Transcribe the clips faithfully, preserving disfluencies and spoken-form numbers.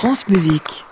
France Musique.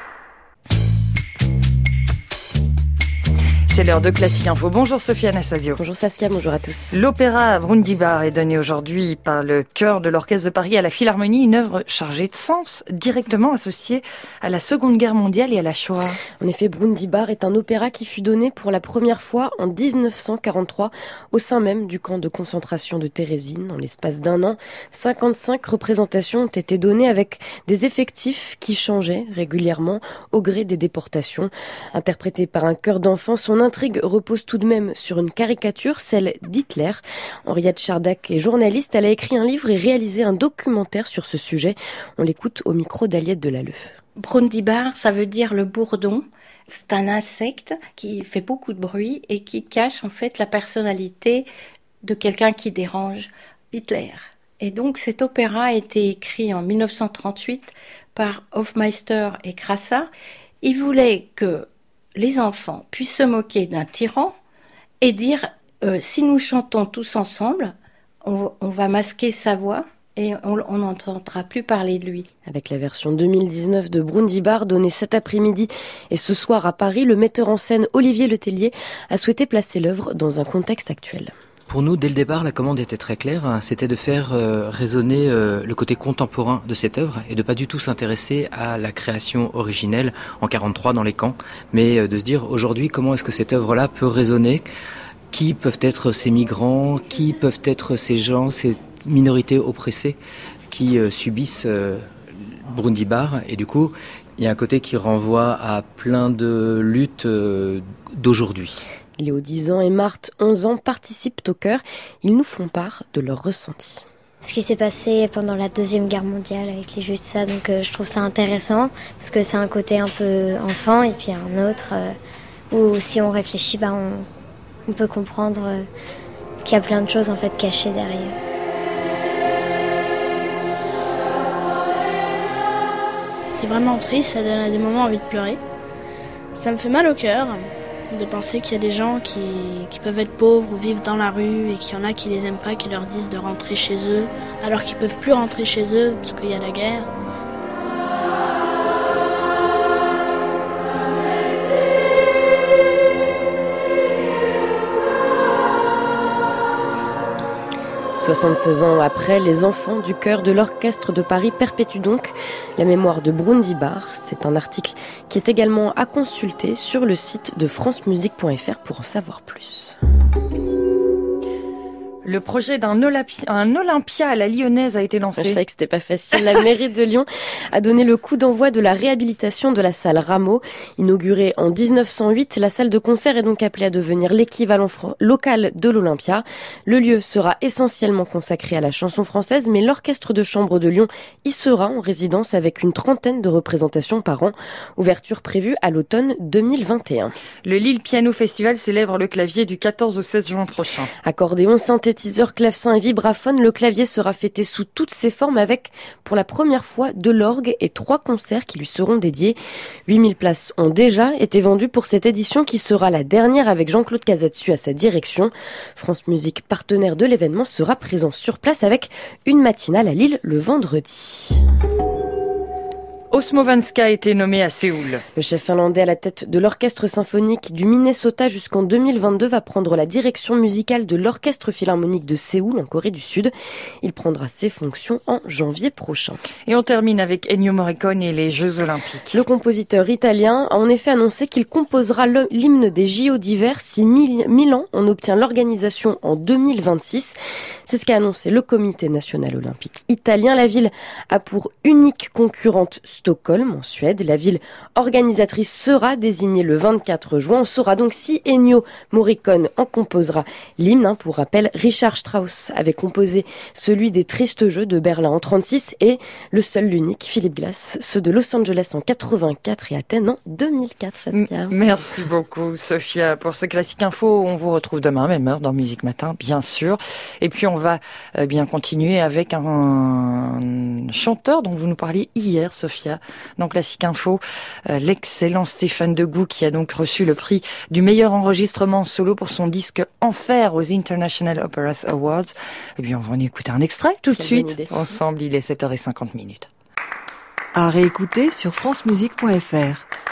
C'est l'heure de Classique Info. Bonjour Sophie Anastasio. Bonjour Saskia, bonjour à tous. L'opéra Brundibar est donné aujourd'hui par le chœur de l'Orchestre de Paris à la Philharmonie, une œuvre chargée de sens, directement associée à la Seconde Guerre mondiale et à la Shoah. En effet, Brundibar est un opéra qui fut donné pour la première fois en dix-neuf cent quarante-trois au sein même du camp de concentration de Térésine. En l'espace d'un an, cinquante-cinq représentations ont été données avec des effectifs qui changeaient régulièrement au gré des déportations. Interprété par un chœur d'enfants, son L'intrigue repose tout de même sur une caricature, celle d'Hitler. Henriette Chardac est journaliste, elle a écrit un livre et réalisé un documentaire sur ce sujet. On l'écoute au micro d'Aliette Delalleux. Brundibar, ça veut dire le bourdon. C'est un insecte qui fait beaucoup de bruit et qui cache en fait la personnalité de quelqu'un qui dérange, Hitler. Et donc cet opéra a été écrit en dix-neuf cent trente-huit par Hofmeister et Krassa. Ils voulaient que les enfants puissent se moquer d'un tyran et dire euh, si nous chantons tous ensemble, on, on va masquer sa voix et on n'entendra plus parler de lui. Avec la version deux mille dix-neuf de Brundibar donnée cet après-midi et ce soir à Paris, le metteur en scène Olivier Letellier a souhaité placer l'œuvre dans un contexte actuel. Pour nous, dès le départ, la commande était très claire, c'était de faire euh, résonner euh, le côté contemporain de cette œuvre et de pas du tout s'intéresser à la création originelle en quarante-trois dans les camps, mais euh, de se dire aujourd'hui comment est-ce que cette œuvre-là peut résonner, qui peuvent être ces migrants, qui peuvent être ces gens, ces minorités oppressées qui euh, subissent euh, Brundibar, et du coup, il y a un côté qui renvoie à plein de luttes euh, d'aujourd'hui. Léo, dix ans, et Marthe, onze ans, participent au chœur. Ils nous font part de leur ressenti. Ce qui s'est passé pendant la Deuxième Guerre mondiale avec les Juifs, ça, donc euh, je trouve ça intéressant, parce que c'est un côté un peu enfant, et puis un autre, euh, où si on réfléchit, bah, on, on peut comprendre euh, qu'il y a plein de choses en fait cachées derrière. C'est vraiment triste, ça donne à des moments envie de pleurer. Ça me fait mal au cœur de penser qu'il y a des gens qui, qui peuvent être pauvres ou vivre dans la rue et qu'il y en a qui les aiment pas, qui leur disent de rentrer chez eux, alors qu'ils peuvent plus rentrer chez eux parce qu'il y a la guerre. soixante-seize ans après, les enfants du chœur de l'Orchestre de Paris perpétuent donc la mémoire de Brundibar. C'est un article qui est également à consulter sur le site de francemusique point f r pour en savoir plus. Le projet d'un Olympi- un Olympia à la Lyonnaise a été lancé. Je savais que c'était pas facile. La mairie de Lyon a donné le coup d'envoi de la réhabilitation de la salle Rameau. Inaugurée en dix-neuf cent huit, la salle de concert est donc appelée à devenir l'équivalent fr- local de l'Olympia. Le lieu sera essentiellement consacré à la chanson française, mais l'orchestre de chambre de Lyon y sera en résidence avec une trentaine de représentations par an. Ouverture prévue à l'automne deux mille vingt et un. Le Lille Piano Festival célèbre le clavier du quatorze au seize juin prochain. Accordéon, synthétiseur, clavecin et vibraphone, le clavier sera fêté sous toutes ses formes avec, pour la première fois, de l'orgue et trois concerts qui lui seront dédiés. huit mille places ont déjà été vendues pour cette édition qui sera la dernière avec Jean-Claude Casatsu à sa direction. France Musique, partenaire de l'événement, sera présent sur place avec une matinale à Lille le vendredi. Osmo Vanska a été nommé à Séoul. Le chef finlandais à la tête de l'orchestre symphonique du Minnesota jusqu'en deux mille vingt-deux va prendre la direction musicale de l'orchestre philharmonique de Séoul en Corée du Sud. Il prendra ses fonctions en janvier prochain. Et on termine avec Ennio Morricone et les Jeux Olympiques. Le compositeur italien a en effet annoncé qu'il composera l'hymne des J O d'hiver si Milan en obtient l'organisation en deux mille vingt-six. C'est ce qu'a annoncé le Comité national olympique italien. La ville a pour unique concurrente Stockholm, en Suède. La ville organisatrice sera désignée le vingt-quatre juin. On saura donc si Ennio Morricone en composera l'hymne. Pour rappel, Richard Strauss avait composé celui des Tristes Jeux de Berlin en trente-six et le seul, l'unique, Philip Glass, ceux de Los Angeles en quatre-vingt-quatre et Athènes en deux mille quatre. Saskia. Merci beaucoup, Sophia, pour ce Classique Info. On vous retrouve demain, même heure, dans Musique Matin, bien sûr. Et puis, on va euh, bien continuer avec un, un chanteur dont vous nous parliez hier, Sophia, dans Classique Info, euh, l'excellent Stéphane Degout, qui a donc reçu le prix du meilleur enregistrement solo pour son disque Enfer aux International Opera Awards. Eh bien, on va en écouter un extrait tout de suite. Ensemble, il est sept heures cinquante minutes. À réécouter sur francemusique point fr.